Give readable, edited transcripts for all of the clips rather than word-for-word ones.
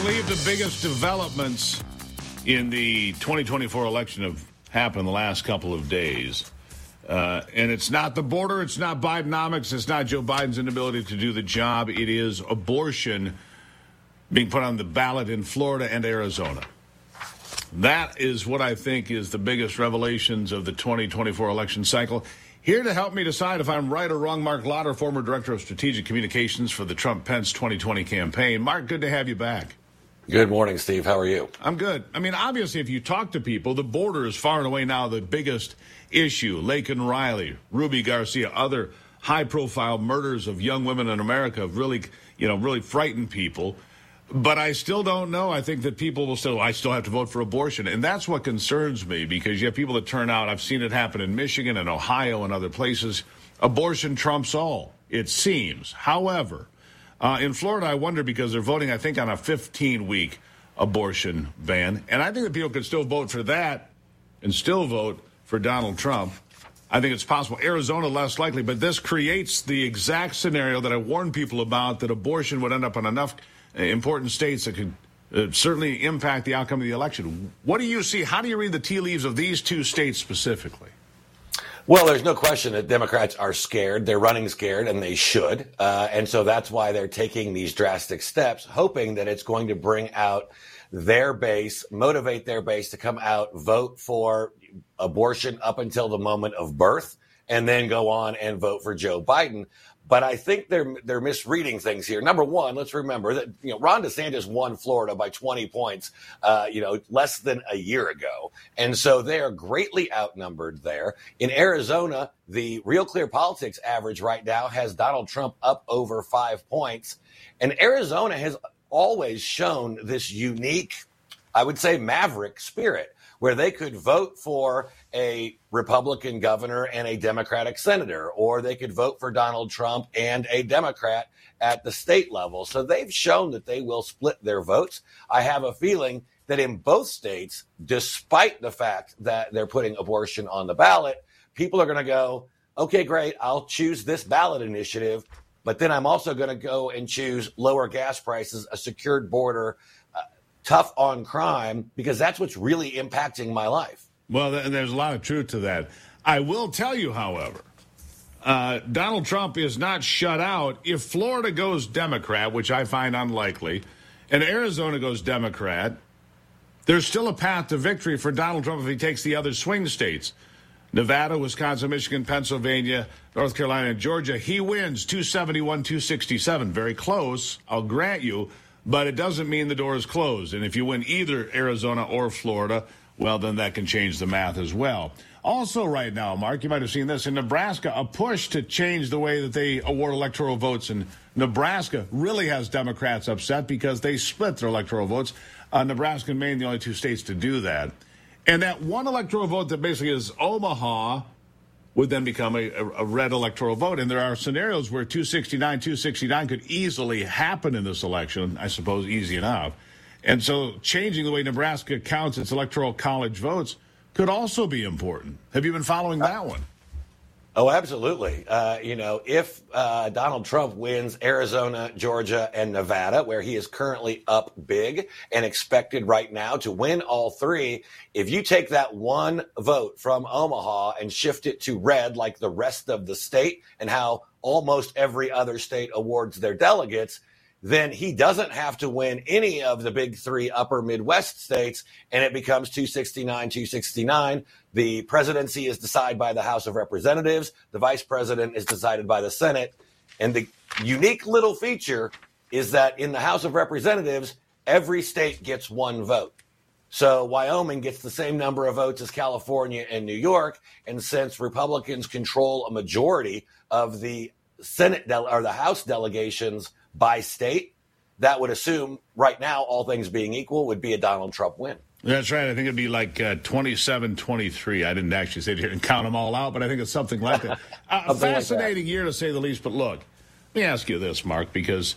believe the biggest developments in the 2024 election have happened in the last couple of days. And it's not the border, it's not Bidenomics, it's not Joe Biden's inability to do the job. It is abortion being put on the ballot in Florida and Arizona. That is what I think is the biggest revelations of the 2024 election cycle. Here to help me decide if I'm right or wrong, Mark Lauder, former Director of Strategic Communications for the Trump-Pence 2020 campaign. Mark, good to have you back. Good morning, Steve. How are you? I'm good. I mean, obviously, if you talk to people, the border is far and away now the biggest issue. Laken Riley, Ruby Garcia, other high-profile murders of young women in America have really frightened people. But I still don't know. I think that people will say, I still have to vote for abortion. And that's what concerns me, because you have people that turn out. I've seen it happen in Michigan and Ohio and other places. Abortion trumps all, it seems. However, in Florida, I wonder, because they're voting, I think, on a 15-week abortion ban. And I think that people could still vote for that and still vote for Donald Trump. I think it's possible. Arizona, less likely. But this creates the exact scenario that I warned people about, that abortion would end up in enough important states that could certainly impact the outcome of the election. What do you see? How do you read the tea leaves of these two states specifically? Well, there's no question that Democrats are scared. They're running scared, and they should. And so that's why they're taking these drastic steps, hoping that it's going to bring out their base, motivate their base to come out, vote for abortion up until the moment of birth, and then go on and vote for Joe Biden. But I think they're misreading things here. Number one, let's remember that Ron DeSantis won Florida by 20 points, less than a year ago, and so they are greatly outnumbered there. In Arizona, the Real Clear Politics average right now has Donald Trump up over 5 points, and Arizona has always shown this unique, I would say, maverick spirit, where they could vote for a Republican governor and a Democratic senator, or they could vote for Donald Trump and a Democrat at the state level. So they've shown that they will split their votes. I have a feeling that in both states, despite the fact that they're putting abortion on the ballot, people are going to go, okay, great, I'll choose this ballot initiative, but then I'm also going to go and choose lower gas prices, a secured border, tough on crime, because that's what's really impacting my life. Well, there's a lot of truth to that. I will tell you, however, Donald Trump is not shut out. If Florida goes Democrat, which I find unlikely, and Arizona goes Democrat, there's still a path to victory for Donald Trump if he takes the other swing states. Nevada, Wisconsin, Michigan, Pennsylvania, North Carolina, and Georgia. He wins 271, 267. Very close, I'll grant you. But it doesn't mean the door is closed. And if you win either Arizona or Florida, well, then that can change the math as well. Also right now, Mark, you might have seen this in Nebraska, a push to change the way that they award electoral votes in Nebraska really has Democrats upset because they split their electoral votes. Nebraska and Maine, the only two states to do that. And that one electoral vote that basically is Omaha would then become a red electoral vote. And there are scenarios where 269 could easily happen in this election, I suppose, easy enough. And so changing the way Nebraska counts its electoral college votes could also be important. Have you been following that one? Oh, absolutely. If Donald Trump wins Arizona, Georgia, and Nevada, where he is currently up big and expected right now to win all three, if you take that one vote from Omaha and shift it to red like the rest of the state and how almost every other state awards their delegates, then he doesn't have to win any of the big three upper Midwest states, and it becomes 269. The presidency is decided by the House of Representatives. The vice president is decided by the Senate. And the unique little feature is that in the House of Representatives, every state gets one vote. So Wyoming gets the same number of votes as California and New York. And since Republicans control a majority of the Senate or the House delegations by state, that would assume right now, all things being equal, would be a Donald Trump win. That's right. I think it'd be like 27-23. I didn't actually sit here and count them all out, but I think it's something like that. A fascinating year, to say the least. But look, let me ask you this, Mark, because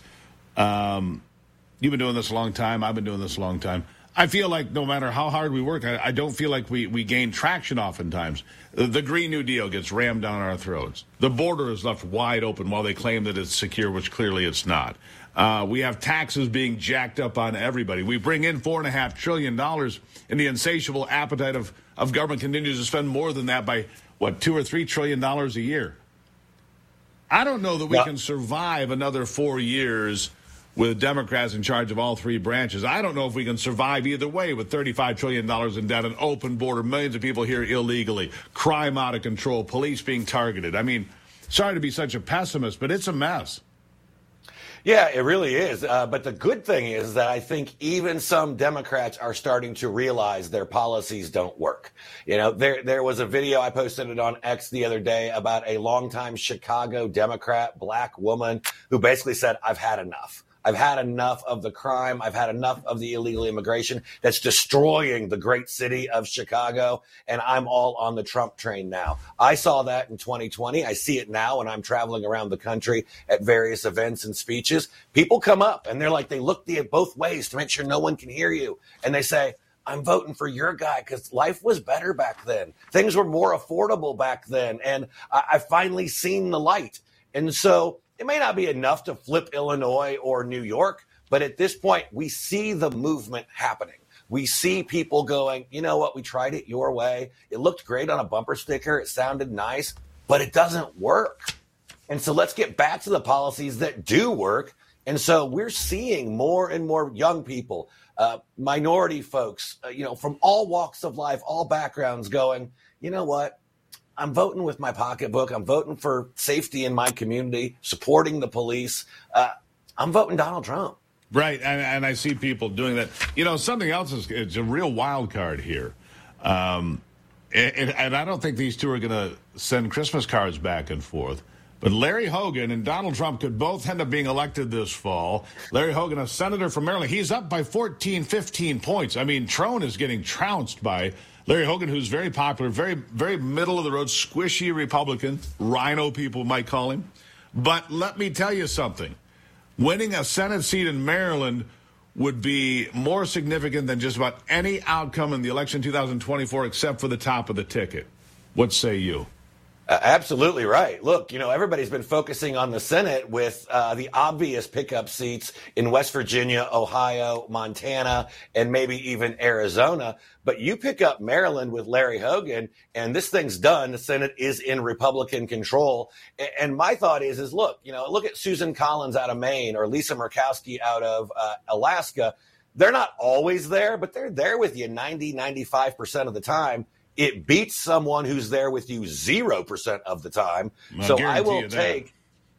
you've been doing this a long time. I've been doing this a long time. I feel like no matter how hard we work, I don't feel like we gain traction oftentimes. The Green New Deal gets rammed down our throats. The border is left wide open while they claim that it's secure, which clearly it's not. We have taxes being jacked up on everybody. We bring in $4.5 trillion, and the insatiable appetite of government continues to spend more than that by, $2 or $3 trillion a year. I don't know that we can survive another 4 years with Democrats in charge of all three branches. I don't know if we can survive either way with $35 trillion in debt, an open border, millions of people here illegally, crime out of control, police being targeted. I mean, sorry to be such a pessimist, but it's a mess. Yeah, it really is. But the good thing is that I think even some Democrats are starting to realize their policies don't work. You know, there was a video, I posted it on X the other day, about a longtime Chicago Democrat, black woman, who basically said, I've had enough. I've had enough of the crime. I've had enough of the illegal immigration that's destroying the great city of Chicago, and I'm all on the Trump train now. I saw that in 2020. I see it now when I'm traveling around the country at various events and speeches. People come up, and they're like, they look at both ways to make sure no one can hear you, and they say, I'm voting for your guy because life was better back then. Things were more affordable back then, and I finally seen the light. And so it may not be enough to flip Illinois or New York, but at this point, we see the movement happening. We see people going, you know what, we tried it your way. It looked great on a bumper sticker. It sounded nice, but it doesn't work. And so let's get back to the policies that do work. And so we're seeing more and more young people, minority folks, from all walks of life, all backgrounds going, you know what? I'm voting with my pocketbook. I'm voting for safety in my community, supporting the police. I'm voting Donald Trump. Right, and I see people doing that. You know, something else it's a real wild card here. And I don't think these two are going to send Christmas cards back and forth. But Larry Hogan and Donald Trump could both end up being elected this fall. Larry Hogan, a senator from Maryland, he's up by 14, 15 points. I mean, Trone is getting trounced by Larry Hogan, who's very popular, very, very middle of the road, squishy Republican, rhino people might call him. But let me tell you something. Winning a Senate seat in Maryland would be more significant than just about any outcome in the election 2024 except for the top of the ticket. What say you? Absolutely right. Look, everybody's been focusing on the Senate with the obvious pickup seats in West Virginia, Ohio, Montana, and maybe even Arizona. But you pick up Maryland with Larry Hogan, and this thing's done. The Senate is in Republican control. And my thought is look at Susan Collins out of Maine or Lisa Murkowski out of Alaska. They're not always there, but they're there with you 90, 95% of the time. It beats someone who's there with you 0% of the time. So I will take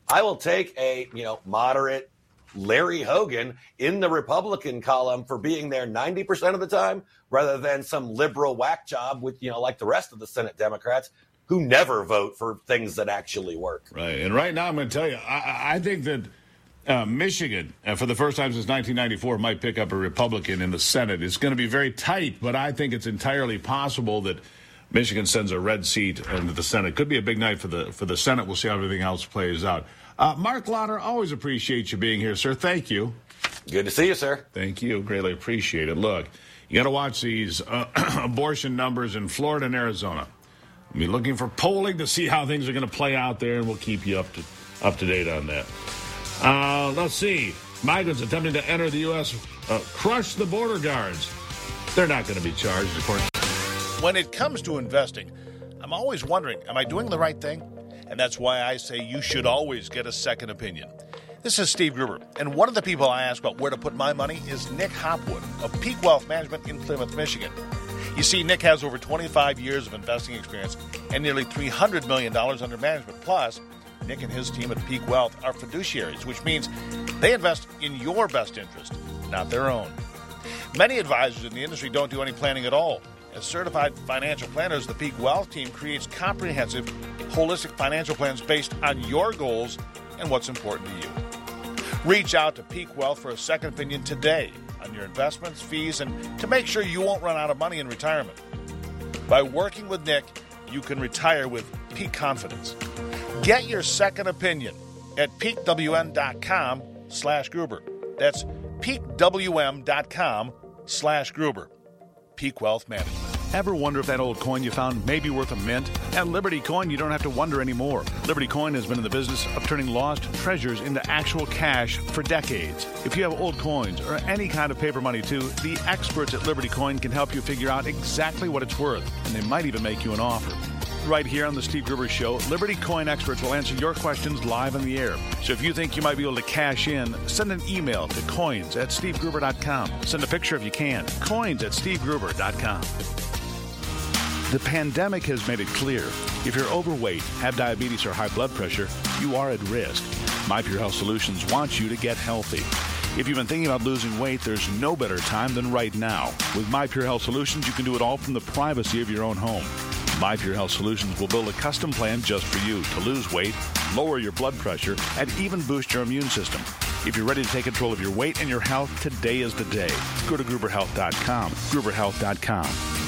a moderate Larry Hogan in the Republican column for being there 90% of the time, rather than some liberal whack job with like the rest of the Senate Democrats who never vote for things that actually work. Right, and right now I'm going to tell you, I think that Michigan, for the first time since 1994, might pick up a Republican in the Senate. It's going to be very tight, but I think it's entirely possible that Michigan sends a red seat into the Senate. Could be a big night for the Senate. We'll see how everything else plays out. Mark Lauder, always appreciate you being here, sir. Thank you. Good to see you, sir. Thank you. Greatly appreciate it. Look, you got to watch these abortion numbers in Florida and Arizona. I'll be looking for polling to see how things are going to play out there, and we'll keep you up to date on that. Let's see. Migrants attempting to enter the U.S. Crush the border guards. They're not going to be charged, of course. When it comes to investing, I'm always wondering, am I doing the right thing? And that's why I say you should always get a second opinion. This is Steve Gruber, and one of the people I ask about where to put my money is Nick Hopwood of Peak Wealth Management in Plymouth, Michigan. You see, Nick has over 25 years of investing experience and nearly $300 million under management. Plus, Nick and his team at Peak Wealth are fiduciaries, which means they invest in your best interest, not their own. Many advisors in the industry don't do any planning at all. As certified financial planners, the Peak Wealth team creates comprehensive, holistic financial plans based on your goals and what's important to you. Reach out to Peak Wealth for a second opinion today on your investments, fees, and to make sure you won't run out of money in retirement. By working with Nick, you can retire with peak confidence. Get your second opinion at peakwm.com/Gruber. That's peakwm.com/Gruber. Peak Wealth Management. Ever wonder if that old coin you found may be worth a mint? At Liberty Coin, you don't have to wonder anymore. Liberty Coin has been in the business of turning lost treasures into actual cash for decades. If you have old coins or any kind of paper money too, the experts at Liberty Coin can help you figure out exactly what it's worth, and they might even make you an offer. Right here on the Steve Gruber Show, Liberty Coin experts will answer your questions live on the air. So if you think you might be able to cash in, send an email to coins@stevegruber.com. Send a picture if you can. coins@stevegruber.com. The pandemic has made it clear. If you're overweight, have diabetes or high blood pressure, you are at risk. My Pure Health Solutions wants you to get healthy. If you've been thinking about losing weight, there's no better time than right now. With My Pure Health Solutions, you can do it all from the privacy of your own home. My Pure Health Solutions will build a custom plan just for you to lose weight, lower your blood pressure, and even boost your immune system. If you're ready to take control of your weight and your health, today is the day. Go to GruberHealth.com. GruberHealth.com.